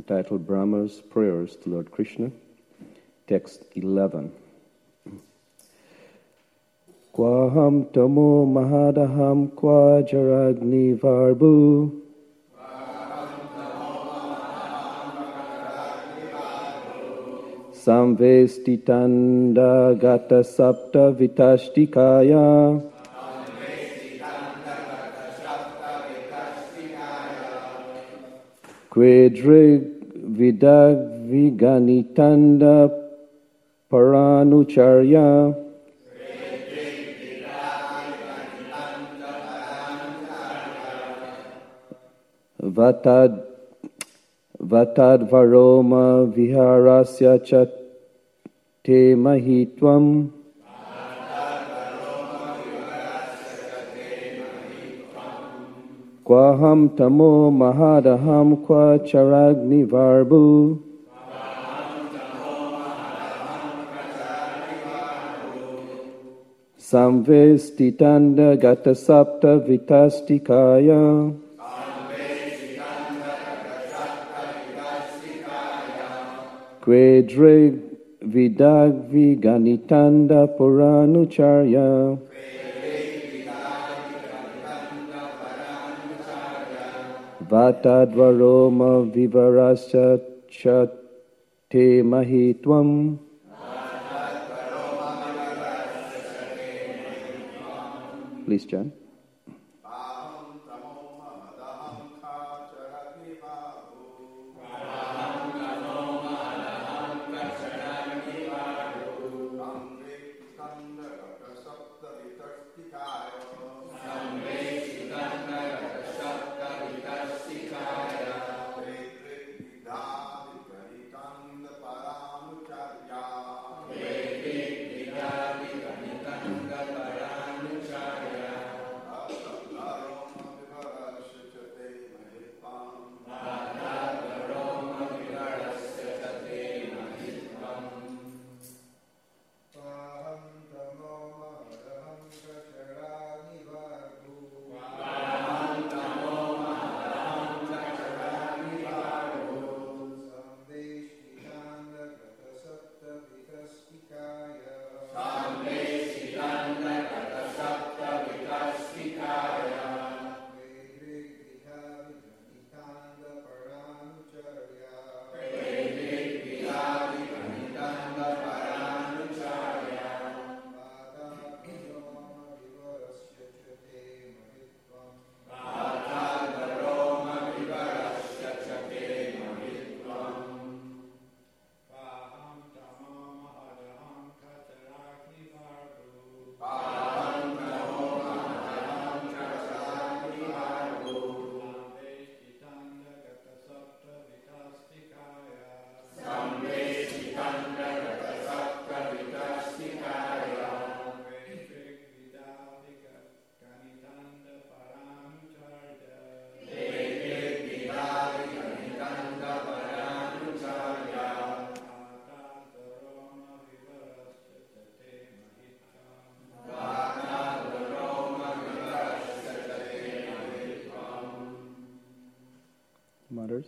entitled Brahma's Prayers to Lord Krishna, text 11. Kwaham tamo mahadaham kwa jaragni varbu samvestitanda gata sapta vitashtikaya Quedrig vidag viganitanda paranucharya Vatad varoma viharasya cha te mahitvam Kwaham tamo mahadaham kwa charagni varbu Samvestitanda gata sapta vitastikaya Quedrig vidag viganitanda puranucharya Vatadvaroma vivarasya cha te mahitvam Please, John. Mothers?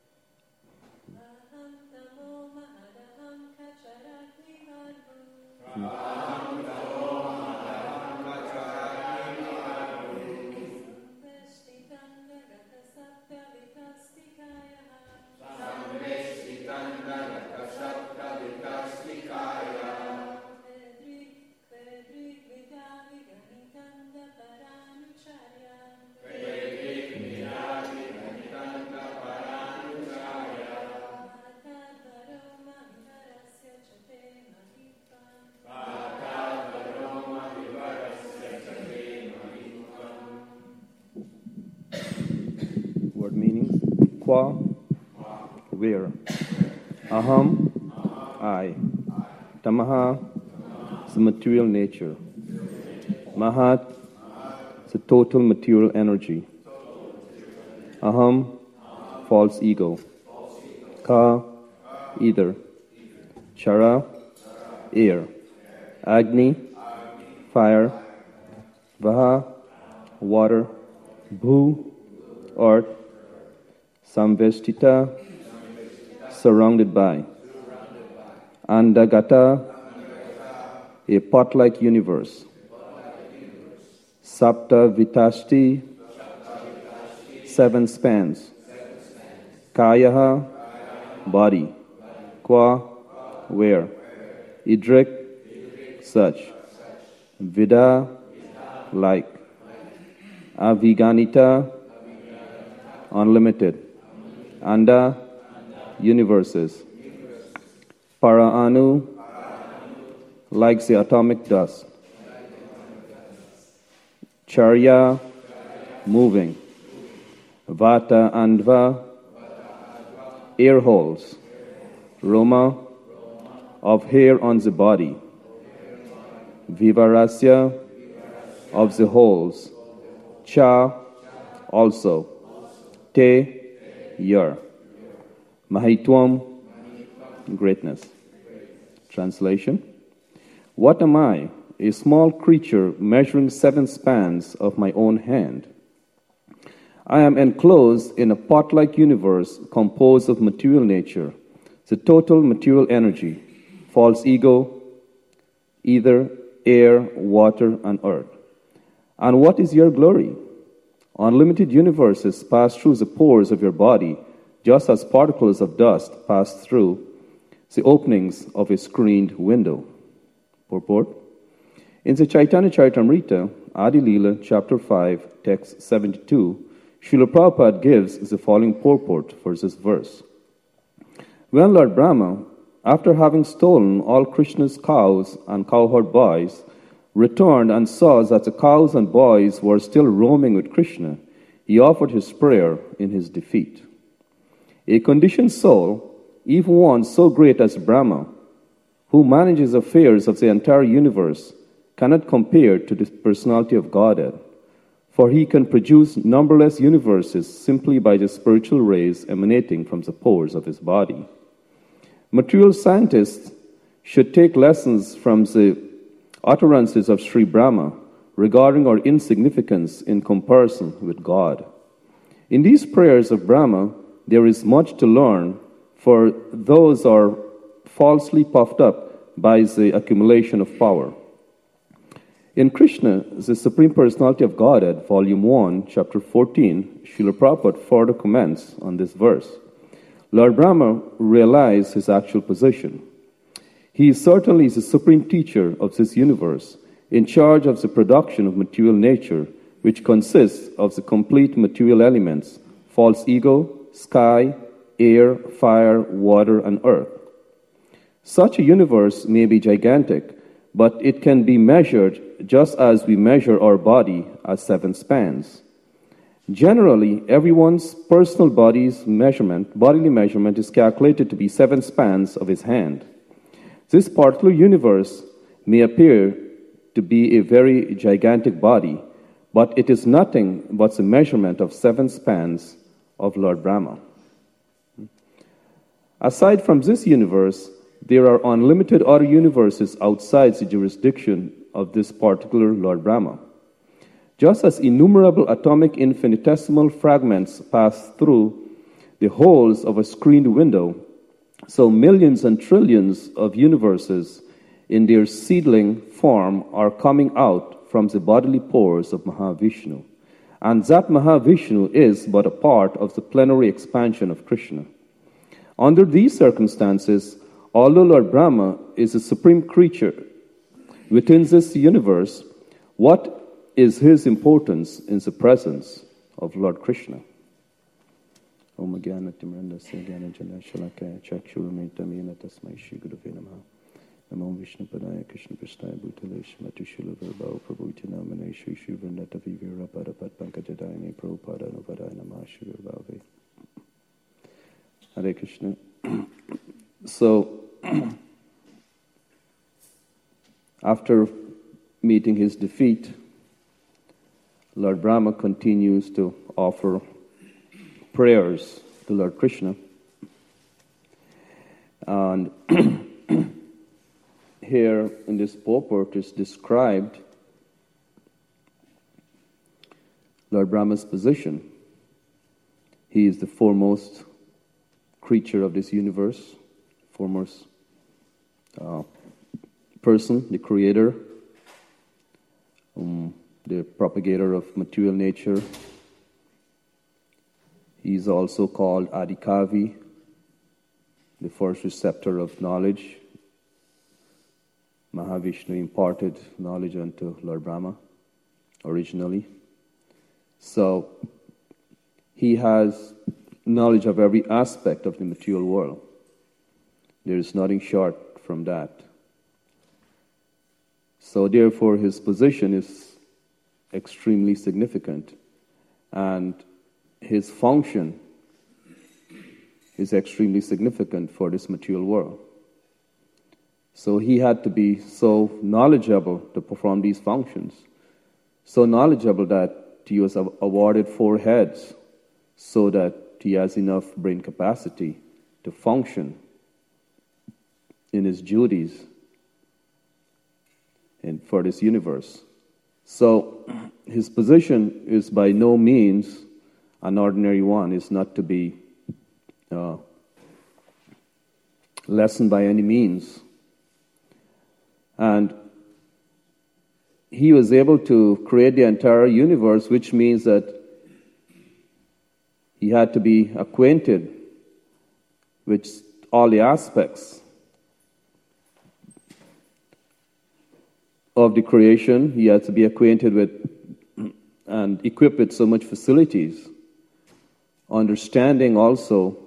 Word meanings. Qua, where. Aham, I. Tamaha, is the material nature. Mahat, is the total material energy. Aham, false ego. Ka, ether. Chara, air. Agni, fire. Vaha, water. Bhu, earth. Samvestita, surrounded by. Andagata, a pot-like universe. Sapta Vitashti, 7 spans. Kayaha, body. Qua, where. Idrik, such. Vida, like. Aviganita, unlimited. Anda, universes. Paraanu, like the atomic dust. Charya, moving. Vata Andva, air holes. Roma, of hair on the body. Vivarasya, of the holes. Cha, also. Te, your. Mahitwam, greatness. Translation. What am I? A small creature measuring 7 spans of my own hand. I am enclosed in a pot-like universe composed of material nature, the total material energy, false ego, ether, air, water, and earth. And what is your glory? Unlimited universes pass through the pores of your body, just as particles of dust pass through the openings of a screened window. Purport. In the Chaitanya Charitamrita, Adi Leela, chapter 5, text 72, Srila Prabhupada gives the following purport for this verse. When Lord Brahma, after having stolen all Krishna's cows and cowherd boys, returned and saw that the cows and boys were still roaming with Krishna, he offered his prayer in his defeat. A conditioned soul, even one so great as Brahma, who manages affairs of the entire universe, cannot compare to the personality of Godhead, for he can produce numberless universes simply by the spiritual rays emanating from the pores of his body. Material scientists should take lessons from the utterances of Sri Brahma regarding our insignificance in comparison with God. In these prayers of Brahma, there is much to learn, for those are falsely puffed up by the accumulation of power. In Krishna, the Supreme Personality of Godhead, Volume 1, Chapter 14, Srila Prabhupada further comments on this verse. Lord Brahma realized his actual position. He is certainly the supreme teacher of this universe, in charge of the production of material nature, which consists of the complete material elements, false ego, sky, air, fire, water, and earth. Such a universe may be gigantic, but it can be measured just as we measure our body as 7 spans. Generally, everyone's personal bodily measurement is calculated to be 7 spans of his hand. This particular universe may appear to be a very gigantic body, but it is nothing but the measurement of 7 spans of Lord Brahma. Aside from this universe, there are unlimited other universes outside the jurisdiction of this particular Lord Brahma. Just as innumerable atomic infinitesimal fragments pass through the holes of a screened window, so millions and trillions of universes in their seedling form are coming out from the bodily pores of Mahavishnu. And that Mahavishnu is but a part of the plenary expansion of Krishna. Under these circumstances, although Lord Brahma is a supreme creature within this universe, what is his importance in the presence of Lord Krishna? Om Jnana Timrandasya Jnana Jana Shalakaya Chakshurumaitamena Tasmai Shri Gurave Namaha Namo Vishnu Padaya Krishna Prasthaya Bhutale Shrimati Shila Verbao Prabhutina Mane Shri Shri Vrindata Vivira Padapat Pankajadayani Prabhupada Nuvadaya Namah Shri Verbave. Hare Krishna. So, after meeting his defeat, Lord Brahma continues to offer prayers to Lord Krishna. And here in this purport is described Lord Brahma's position. He is the foremost creature of this universe, foremost person, the creator, the propagator of material nature. He's also called Adikavi, the first receptor of knowledge. Mahavishnu imparted knowledge unto Lord Brahma originally. So he has knowledge of every aspect of the material world. There is nothing short from that. So therefore his position is extremely significant, and his function is extremely significant for this material world. So he had to be so knowledgeable to perform these functions, so knowledgeable that he was awarded 4 heads so that he has enough brain capacity to function in his duties and for this universe. So his position is by no means an ordinary one. It's not to be lessened by any means. And he was able to create the entire universe, which means that he had to be acquainted with all the aspects of the creation. He had to be acquainted with and equipped with so much facilities, understanding also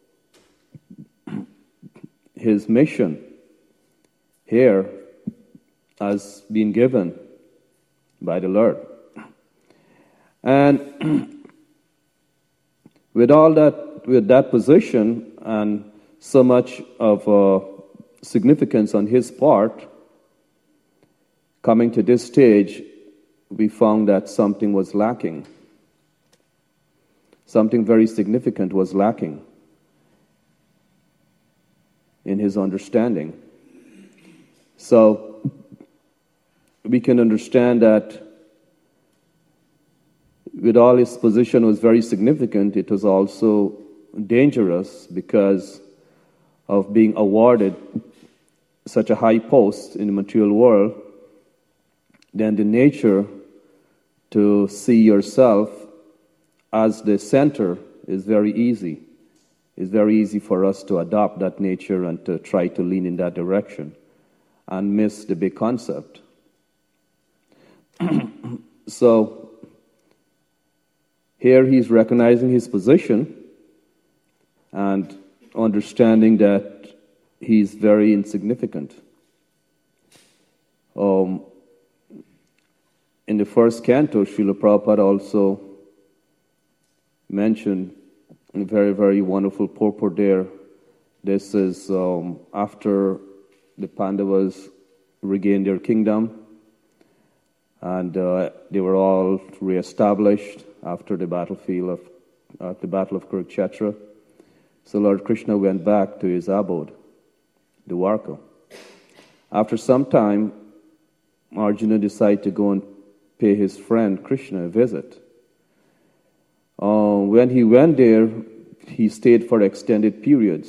his mission here has been given by the Lord. And with that position and so much of significance on his part, coming to this stage, we found that something was lacking. Something very significant was lacking in his understanding. So we can understand that with all his position was very significant, it was also dangerous because of being awarded such a high post in the material world. Then the nature to see yourself as the center is very easy. It's very easy for us to adopt that nature and to try to lean in that direction and miss the big concept. So here he's recognizing his position and understanding that he's very insignificant. In the first canto, Srila Prabhupada also mentioned a very, very wonderful purport there. This is after the Pandavas regained their kingdom, and they were all reestablished after the Battle of Kurukshetra. So Lord Krishna went back to his abode, Dwarka. After some time, Arjuna decided to go and pay his friend Krishna a visit. When he went there, he stayed for extended periods.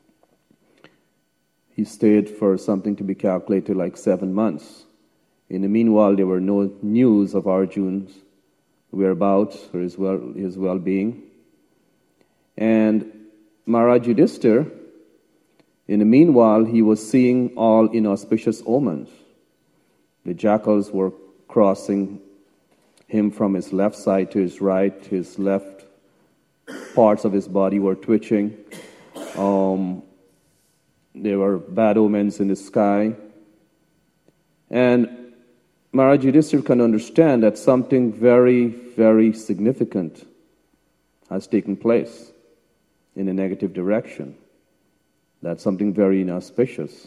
He stayed for something to be calculated like 7 months. In the meanwhile, there were no news of Arjuna's whereabouts or his well-being. And Maharaj Yudhishthira, in the meanwhile, he was seeing all inauspicious omens. The jackals were crossing him from his left side to his right. His left parts of his body were twitching. There were bad omens in the sky. And Maharaj Yudhishthira can understand that something very, very significant has taken place in a negative direction. That something very inauspicious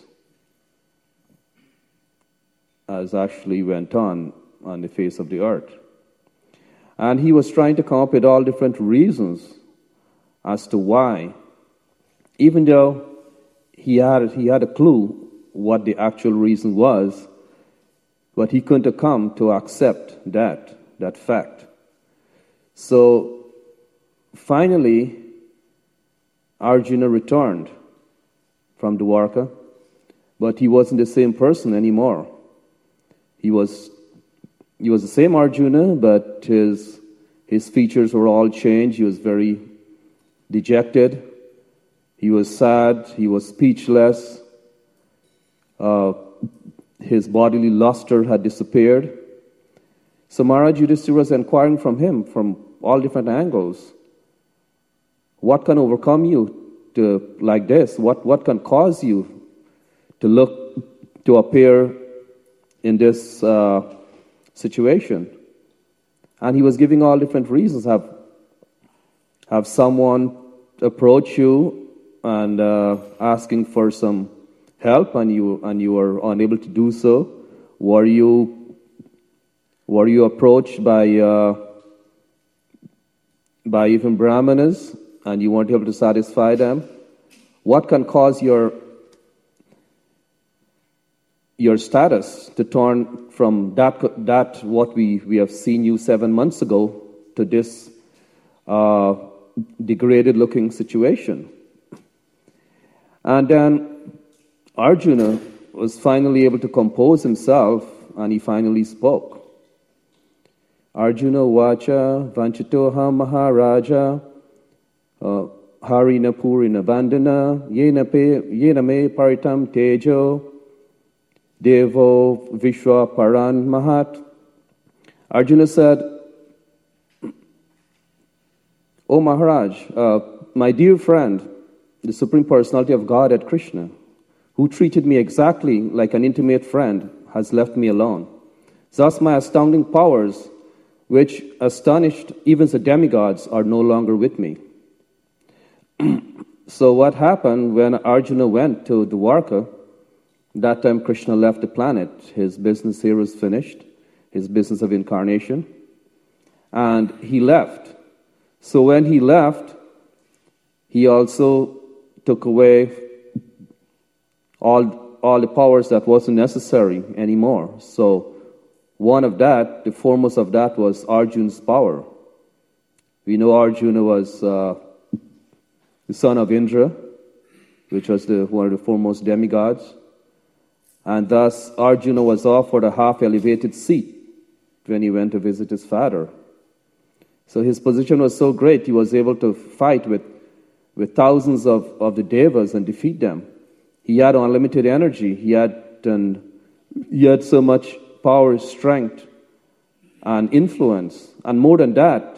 has actually went on the face of the earth. And he was trying to come up with all different reasons as to why, even though he had a clue what the actual reason was, but he couldn't have come to accept that fact. So finally, Arjuna returned from Dwarka, but he wasn't the same person anymore. He was the same Arjuna, but his features were all changed. He was very dejected. He was sad. He was speechless. His bodily luster had disappeared. So Maharaj Yudhishthira was inquiring from him from all different angles. What can overcome you to like this? What can cause you to appear in this situation? And he was giving all different reasons. Have someone approach you and asking for some help, and you were unable to do so? Were you approached by even brahmanas, and you weren't able to satisfy them? What can cause your status to turn from that what we have seen you 7 months ago to this degraded looking situation? And then Arjuna was finally able to compose himself, and he finally spoke. Arjuna vacha vanchitoha maharaja harina purina bandana yena me paritam tejo devo vishwa paran mahat. Arjuna said, "O Maharaj, my dear friend, the Supreme Personality of Godhead, Krishna, who treated me exactly like an intimate friend, has left me alone. Thus my astounding powers, which astonished even the demigods, are no longer with me." So what happened when Arjuna went to Dwarka? That time Krishna left the planet. His business here was finished, his business of incarnation, and he left. So when he left, he also took away all the powers that wasn't necessary anymore. So one of that, the foremost of that, was Arjuna's power. We know Arjuna was the son of Indra, which was one of the foremost demigods. And thus Arjuna was offered a half-elevated seat when he went to visit his father. So his position was so great, he was able to fight with thousands of the devas and defeat them. He had unlimited energy. He had so much power, strength, and influence. And more than that,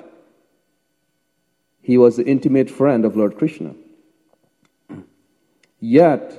he was the intimate friend of Lord Krishna. Yet,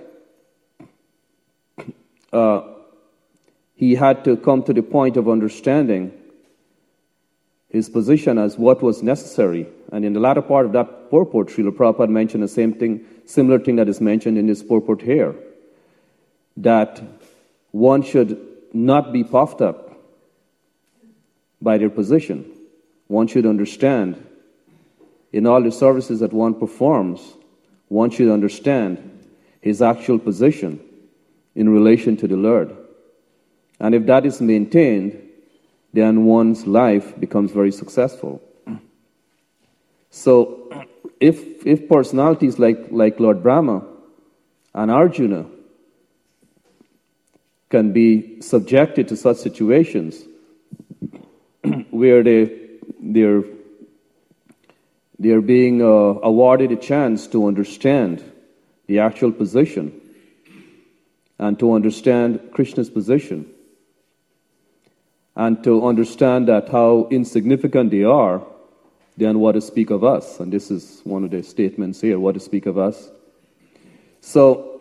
he had to come to the point of understanding his position as what was necessary. And in the latter part of that purport, Srila Prabhupada mentioned the similar thing that is mentioned in this purport here, that one should not be puffed up by their position. One should understand in all the services that one performs, one should understand his actual position in relation to the Lord. And if that is maintained, then one's life becomes very successful. So if personalities like Lord Brahma and Arjuna can be subjected to such situations where they're being awarded a chance to understand the actual position and to understand Krishna's position and to understand that how insignificant they are, then what to speak of us? And this is one of the statements here, what to speak of us. So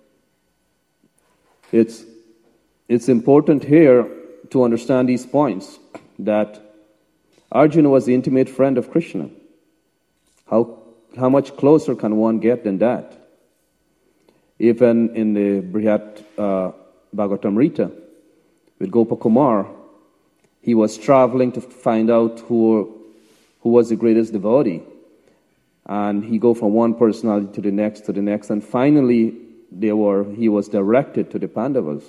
it's important here to understand these points, that Arjuna was the intimate friend of Krishna. How much closer can one get than that? Even in the Brihat Bhagavatamrita with Gopakumar, he was traveling to find out who was the greatest devotee. And he go from one personality to the next, and finally he was directed to the Pandavas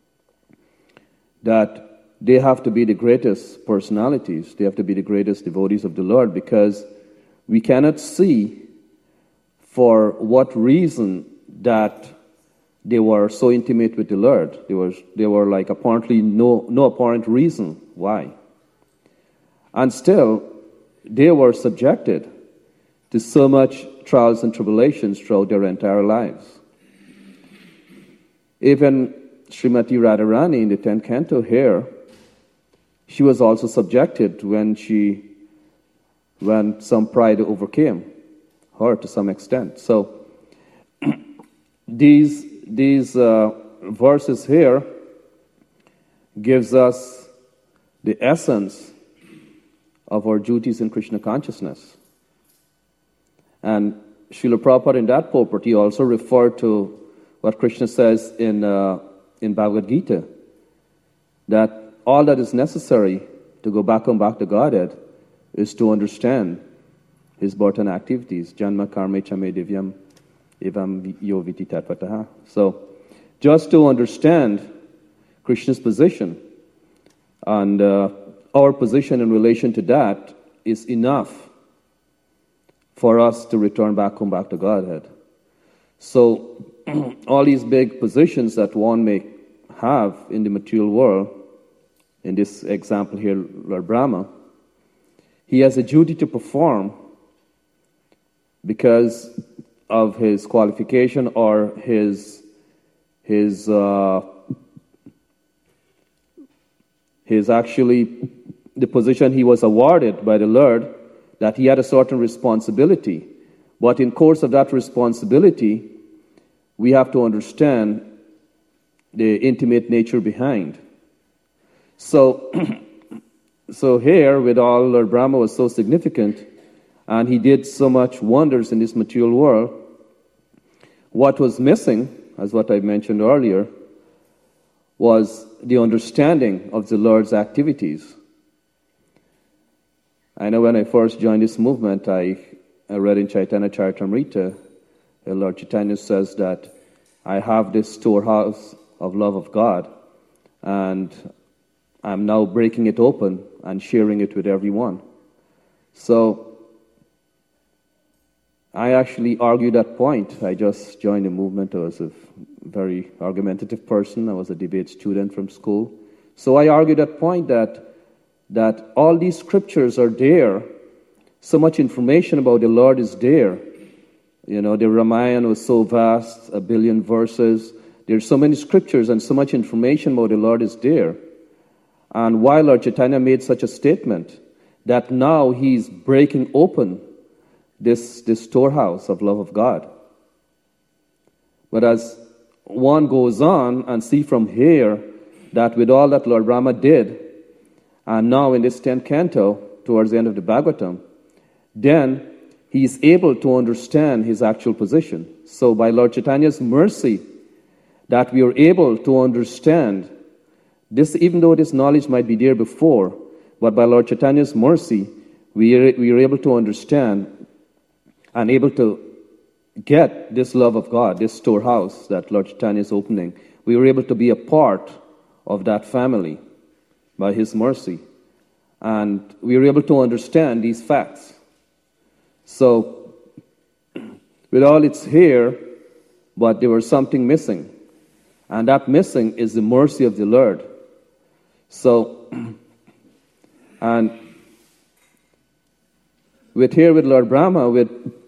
that they have to be the greatest personalities, they have to be the greatest devotees of the Lord, because we cannot see for what reason that they were so intimate with the Lord. They were like apparently no apparent reason why. And still, they were subjected to so much trials and tribulations throughout their entire lives. Even Srimati Radharani in the 10th canto here, she was also subjected when some pride overcame her to some extent. So these verses here gives us the essence of our duties in Krishna consciousness. And Srila Prabhupada in that purport, he also referred to what Krishna says in Bhagavad Gita, that all that is necessary to go back to Godhead is to understand his birth and activities. Janma karme chame divyam evam yo viti tattvataha. So, just to understand Krishna's position and our position in relation to that is enough for us to return back to Godhead. So, all these big positions that one may have in the material world, in this example here, Lord Brahma, he has a duty to perform because of his qualification or his actually the position he was awarded by the Lord, that he had a certain responsibility. But in course of that responsibility, we have to understand the intimate nature behind. So here, with all, Lord Brahma was so significant, and he did so much wonders in this material world. What was missing, as what I mentioned earlier, was the understanding of the Lord's activities. I know when I first joined this movement, I read in Chaitanya Charitamrita, Lord Chaitanya says that I have this storehouse of love of God, and I'm now breaking it open and sharing it with everyone. So I actually argued that point. I just joined the movement. I was a very argumentative person. I was a debate student from school. So I argued that point that all these scriptures are there. So much information about the Lord is there. You know, the Ramayana was so vast, 1 billion verses. There's so many scriptures and so much information about the Lord is there. And why Lord Chaitanya made such a statement, that now he's breaking open this storehouse of love of God. But as one goes on and see from here that with all that Lord Brahma did, and now in this 10th canto, towards the end of the Bhagavatam, then he is able to understand his actual position. So by Lord Chaitanya's mercy, that we are able to understand this, even though this knowledge might be there before, but by Lord Chaitanya's mercy, we are able to understand and able to get this love of God, this storehouse that Lord Chaitanya is opening. We were able to be a part of that family by his mercy. And we were able to understand these facts. So, with all it's here, but there was something missing. And that missing is the mercy of the Lord. So, and with Lord Brahma, with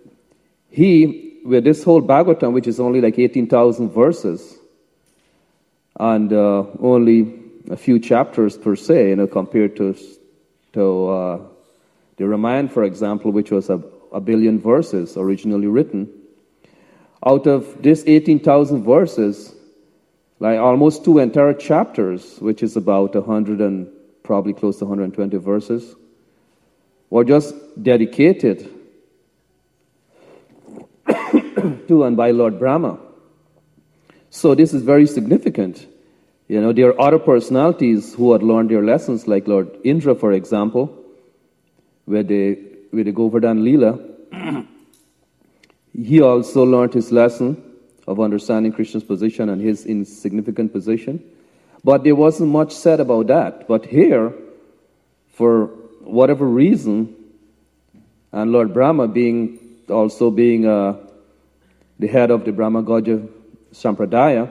this whole Bhagavatam, which is only like 18,000 verses, and only a few chapters per se, compared to the Ramayana, for example, which was a billion verses originally written. Out of this 18,000 verses, like almost 2 entire chapters, which is about 100 and probably close to 120 verses, were just dedicated to and by Lord Brahma. So this is very significant. There are other personalities who had learned their lessons, like Lord Indra, for example, with the Govardhan Leela. He also learned his lesson of understanding Krishna's position and his insignificant position. But there wasn't much said about that. But here, for whatever reason, and Lord Brahma being the head of the Brahmagaudiya Sampradaya,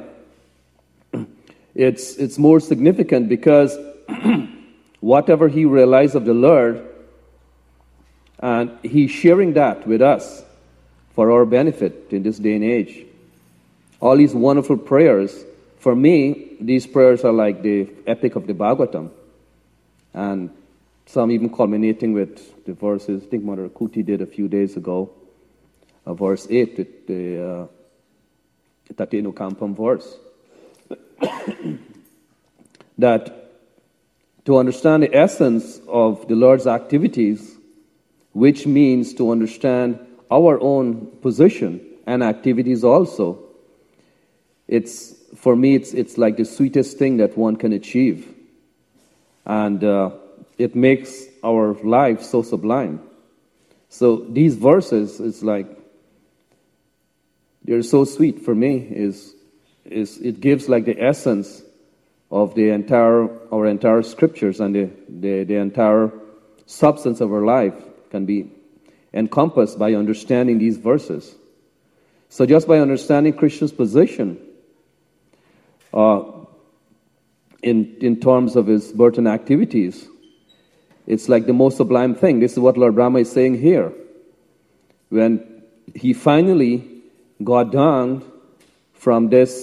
it's more significant because whatever he realized of the Lord, and he's sharing that with us for our benefit in this day and age. All these wonderful prayers, for me, these prayers are like the epic of the Bhagavatam, and some even culminating with the verses. I think Mother Kuti did a few days ago, verse 8, with the Tatenu Kampam verse. That to understand the essence of the Lord's activities, which means to understand our own position and activities also, for me, it's like the sweetest thing that one can achieve. And it makes our life so sublime. So these verses, it's like, they're so sweet for me. It gives like the essence of our entire scriptures, and the entire substance of our life can be encompassed by understanding these verses. So just by understanding Krishna's position in terms of his birth and activities, it's like the most sublime thing. This is what Lord Brahma is saying here. When he finally got down from this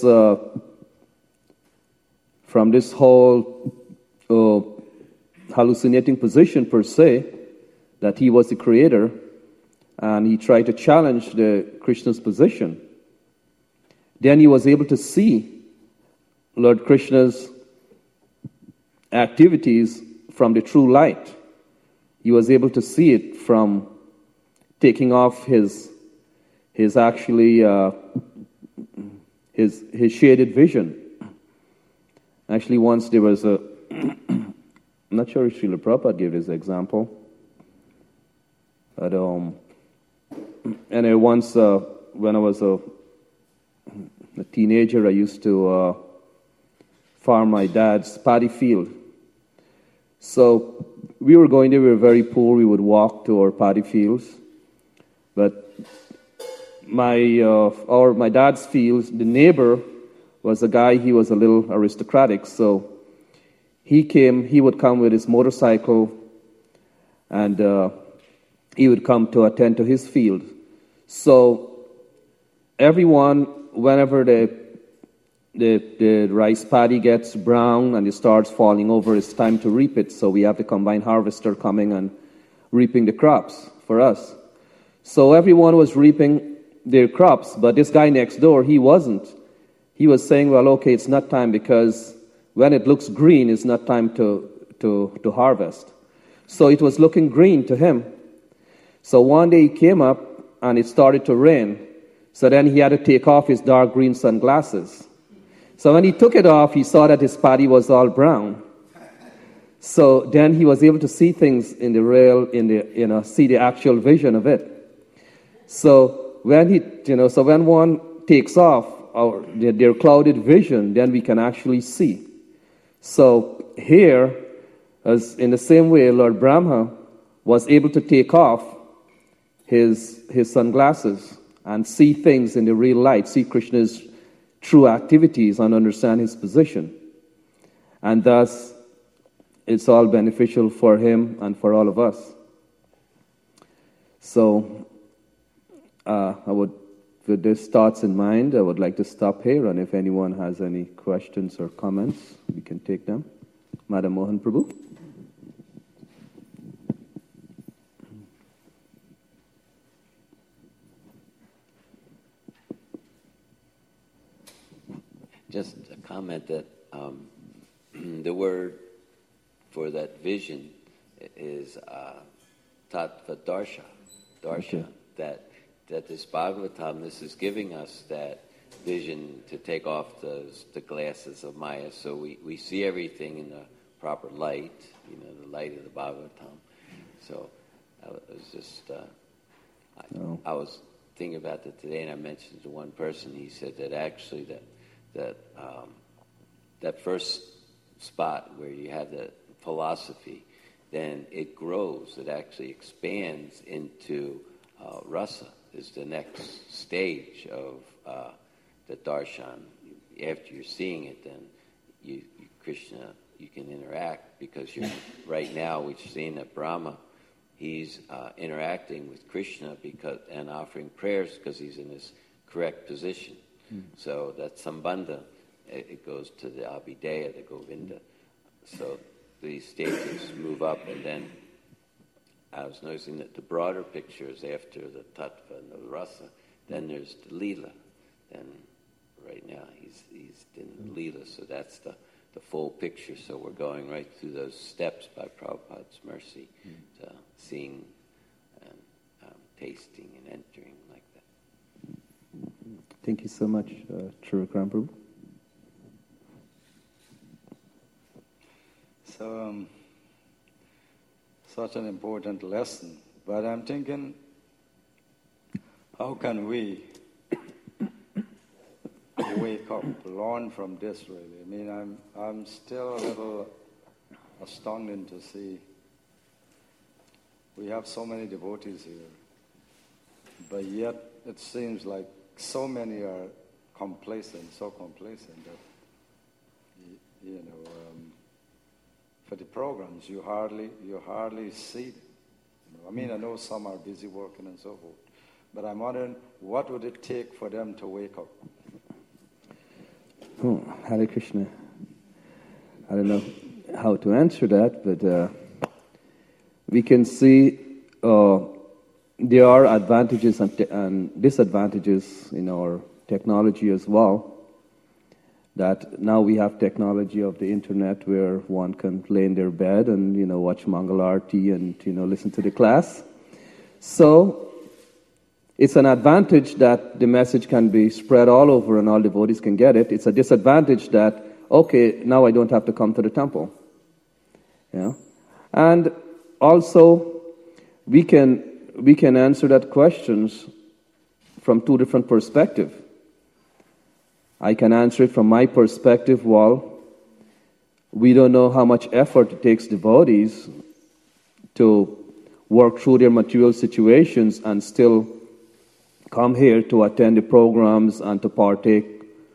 whole hallucinating position per se, that he was the creator, and he tried to challenge the Krishna's position, then he was able to see Lord Krishna's activities from the true light. He was able to see it from taking off his shaded vision. Actually, once there was I'm not sure if Srila Prabhupada gave this example, but and once when I was a teenager, I used to farm my dad's paddy field. So we were going there. We were very poor. We would walk to our paddy fields, but my dad's fields, the neighbor was a guy. He was a little aristocratic, so he would come with his motorcycle, and he would come to attend to his field. So everyone, whenever the rice paddy gets brown and it starts falling over, it's time to reap it. So we have the combine harvester coming and reaping the crops for us. So everyone was reaping their crops, but this guy next door, he wasn't. He was saying, well, okay, it's not time, because when it looks green, it's not time to harvest. So it was looking green to him. So one day he came up and it started to rain. So then he had to take off his dark green sunglasses. So when he took it off, he saw that his paddy was all brown. So then he was able to see things in the real, see the actual vision of it. So when one takes off their clouded vision, then we can actually see. So here, as in the same way, Lord Brahma was able to take off his sunglasses and see things in the real light, see Krishna's true activities and understand his position. And thus, it's all beneficial for him and for all of us. So, with these thoughts in mind, I would like to stop here, and if anyone has any questions or comments, we can take them. Madam Mohan Prabhu. Just a comment that the word for that vision is tattva-darsha, Okay. that this Bhagavatam, this is giving us that vision to take off the glasses of Maya, so we see everything in the proper light, the light of the Bhagavatam. So I was just, I was thinking about that today, and I mentioned to one person, he said that actually that first spot where you have the philosophy, then it grows, it actually expands into rasa, is the next stage of the darshan. After you're seeing it, then Krishna, you can interact, because you're right now we've seen that Brahma, he's interacting with Krishna and offering prayers because he's in his correct position. So that sambandha, it goes to the abhideya, the Govinda. So these stages move up, and then I was noticing that the broader pictures after the tattva and the rasa, then there's the lila. Then right now he's in lila, so that's the full picture. So we're going right through those steps by Prabhupada's mercy, to seeing and tasting and entering like that. Thank you so much, Trivikram Prabhu. So, such an important lesson. But I'm thinking, how can we wake up, learn from this really? I mean, I'm still a little astounded to see we have so many devotees here, but yet it seems like so many are so complacent that, for the programs, you hardly see them. I mean, I know some are busy working and so forth, but I'm wondering, what would it take for them to wake up? Hare Krishna. I don't know how to answer that, but we can see there are advantages and disadvantages in our technology as well. That now we have technology of the internet where one can lay in their bed and watch Mangala Aarti and listen to the class. So it's an advantage that the message can be spread all over and all devotees can get it. It's a disadvantage that, okay, now I don't have to come to the temple. Yeah, and also we can answer that questions from two different perspectives. I can answer it from my perspective. Well, we don't know how much effort it takes devotees to work through their material situations and still come here to attend the programs and to partake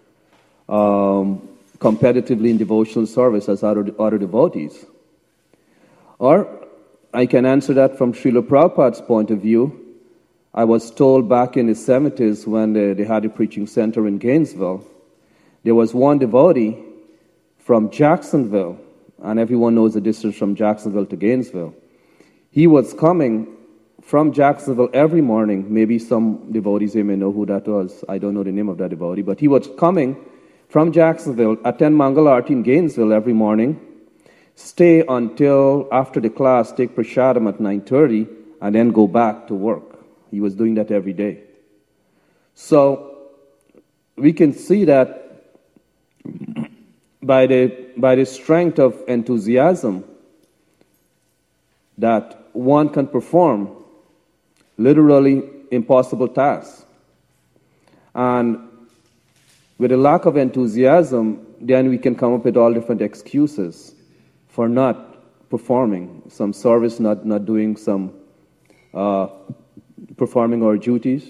competitively in devotional service as other devotees. Or I can answer that from Srila Prabhupada's point of view. I was told back in the 70s when they had a preaching center in Gainesville, there was one devotee from Jacksonville, and everyone knows the distance from Jacksonville to Gainesville. He was coming from Jacksonville every morning. Maybe some devotees may know who that was. I don't know the name of that devotee, but he was coming from Jacksonville, attend Mangala Aarti in Gainesville every morning, stay until after the class, take prasadam at 9:30, and then go back to work. He was doing that every day. So we can see that by the strength of enthusiasm that one can perform literally impossible tasks. And with a lack of enthusiasm, then we can come up with all different excuses for not performing some service, not doing some performing our duties.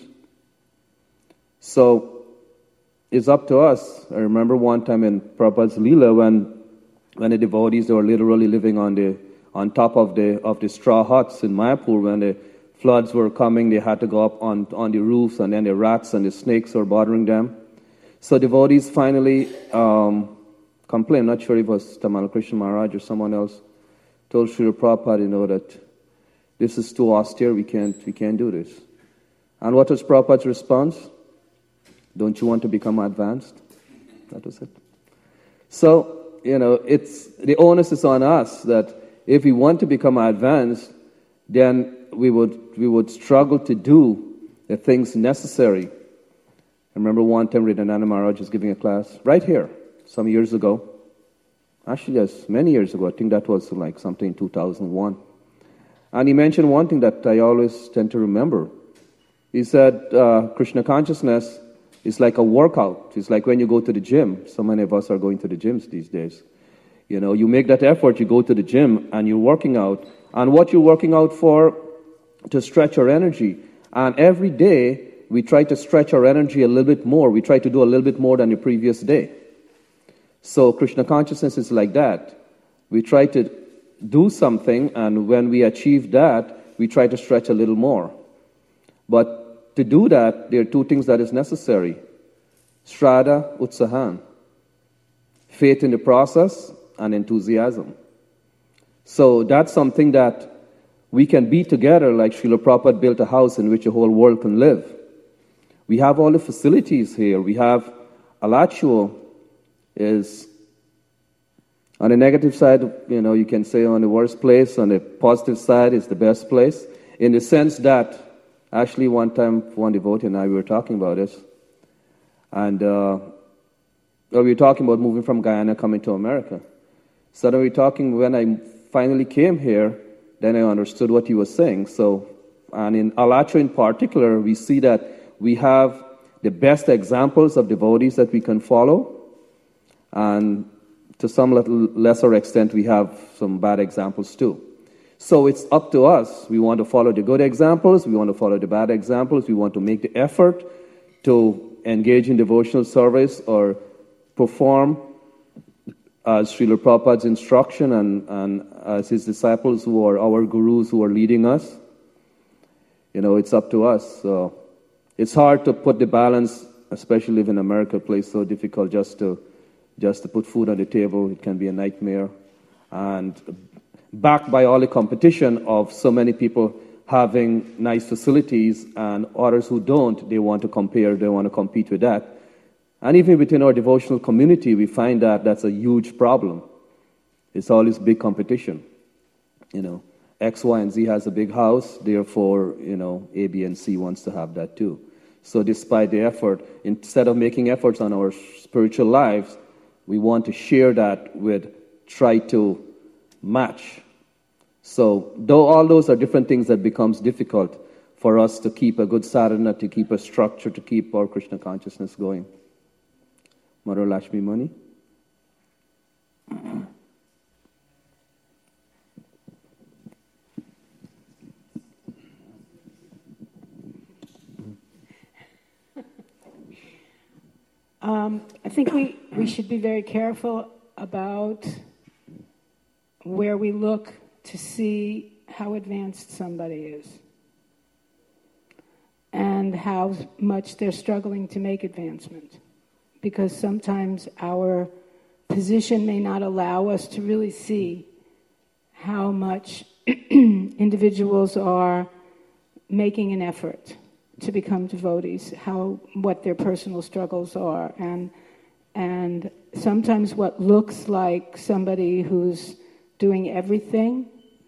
So it's up to us. I remember one time in Prabhupada's Leela when the devotees were literally living on top of the straw huts in Mayapur. When the floods were coming, they had to go up on the roofs, and then the rats and the snakes were bothering them. So devotees finally complained. Not sure if it was Tamal Krishna Maharaj or someone else told Srila Prabhupada, that this is too austere. We can't do this. And what was Prabhupada's response? Don't you want to become advanced? That was it. So, it's the onus is on us that if we want to become advanced, then we would struggle to do the things necessary. I remember one time Riddhananda Maharaj was giving a class right here some years ago. Actually, yes, many years ago. I think that was like something in 2001. And he mentioned one thing that I always tend to remember. He said, Krishna consciousness is like a workout. It's like when you go to the gym. So many of us are going to the gyms these days. You make that effort, you go to the gym, and you're working out. And what you're working out for, to stretch your energy. And every day, we try to stretch our energy a little bit more. We try to do a little bit more than the previous day. So Krishna consciousness is like that. We try to do something, and when we achieve that, we try to stretch a little more. But to do that, there are two things that is necessary. Shraddha, Utsahan. Faith in the process and enthusiasm. So that's something that we can be together like Srila Prabhupada built a house in which the whole world can live. We have all the facilities here. We have Alachua is on the negative side, you can say on the worst place. On the positive side is the best place. In the sense that, actually one time one devotee and I were talking about this. And we were talking about moving from Guyana, coming to America. So then we were talking, when I finally came here, then I understood what he was saying. So, and in Alachua in particular, we see that we have the best examples of devotees that we can follow. And to some lesser extent, we have some bad examples too. So it's up to us. We want to follow the good examples. We want to follow the bad examples. We want to make the effort to engage in devotional service or perform as Srila Prabhupada's instruction and as his disciples who are our gurus who are leading us. It's up to us. So it's hard to put the balance, especially if in America, a place so difficult just to put food on the table. It can be a nightmare. And backed by all the competition of so many people having nice facilities and others who don't, they want to compare, they want to compete with that. And even within our devotional community, we find that that's a huge problem. It's always big competition. X, Y, and Z has a big house, therefore, A, B, and C wants to have that too. So despite the effort, instead of making efforts on our spiritual lives, we want to share that with, try to match. So, though all those are different things that becomes difficult for us to keep a good sadhana, to keep a structure, to keep our Krishna consciousness going. Mother Lakshmi Mani? I think we should be very careful about where we look to see how advanced somebody is and how much they're struggling to make advancement. Because sometimes our position may not allow us to really see how much individuals are making an effort to become devotees, what their personal struggles are, and sometimes what looks like somebody who's doing everything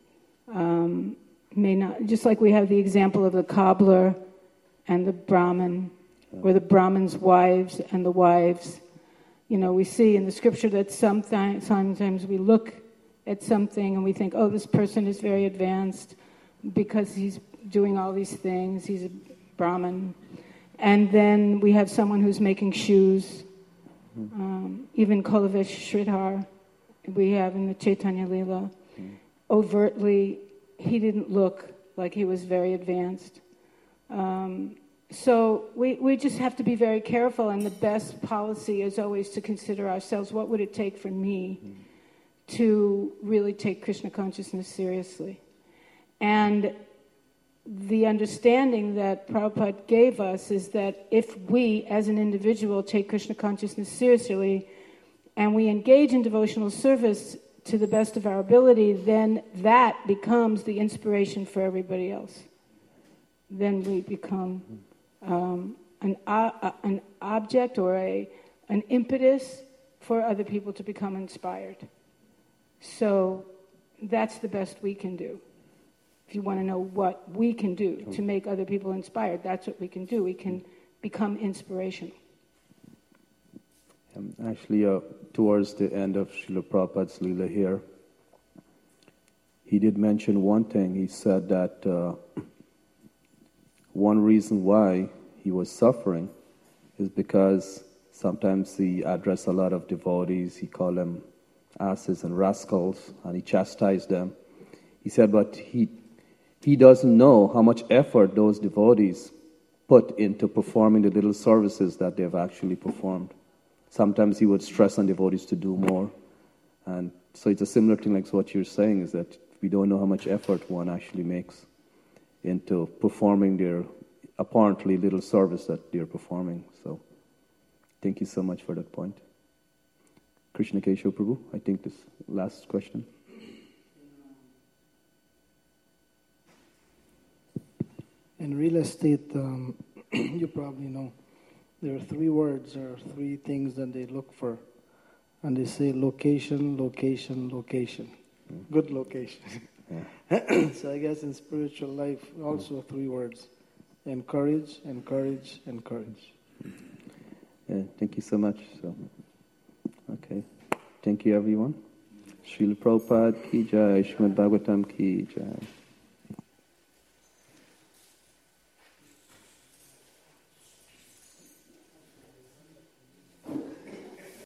may not. Just like we have the example of the cobbler and the Brahmin, or the Brahmin's wives and the wives. We see in the scripture that sometimes we look at something and we think, oh, this person is very advanced because he's doing all these things. He's a Brahmin. And then we have someone who's making shoes. Even Kolavesh Sridhar, we have in the Chaitanya Lila. Overtly, he didn't look like he was very advanced. So we just have to be very careful, and the best policy is always to consider ourselves, what would it take for me to really take Krishna consciousness seriously? And the understanding that Prabhupada gave us is that if we, as an individual, take Krishna consciousness seriously, and we engage in devotional service to the best of our ability, then that becomes the inspiration for everybody else. Then we become an object or an impetus for other people to become inspired. So that's the best we can do. If you want to know what we can do to make other people inspired, that's what we can do. We can become inspirational. Actually, towards the end of Srila Prabhupada's Leela here, he did mention one thing. He said that one reason why he was suffering is because sometimes he addressed a lot of devotees. He called them asses and rascals, and he chastised them. He said, but he doesn't know how much effort those devotees put into performing the little services that they've actually performed. Sometimes he would stress on devotees to do more. And so it's a similar thing like what you're saying, is that we don't know how much effort one actually makes into performing their apparently little service that they're performing. So thank you so much for that point. Krishna Keshav Prabhu, I think this last question. In real estate, you probably know, there are 3 words or 3 things that they look for. And they say location, location, location. Good location. Yeah. So I guess in spiritual life, also 3 words. Encourage, encourage, encourage. Yeah, thank you so much. So, okay. Thank you, everyone. Srila Prabhupada ki jai, Srimad Bhagavatam ki jai.